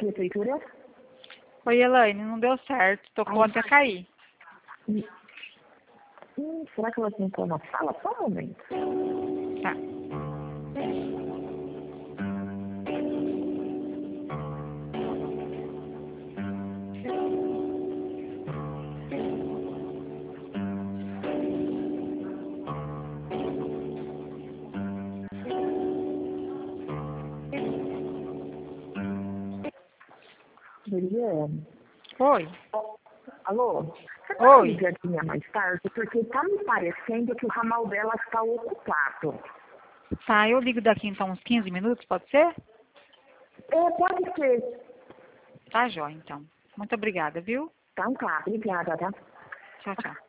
prefeitura? Oi, Elaine, não deu certo. Tocou até cair. Será que ela entrou na sala? Só um momento. Tá. Juliane. Oi. Alô? Você tá Oi. ligadinha mais tarde? Porque tá me parecendo que o ramal dela está ocupado. Tá, eu ligo daqui então uns 15 minutos, pode ser? Pode ser. Tá, jóia, então. Muito obrigada, viu? Então tá, obrigada, tá? Tchau, tchau.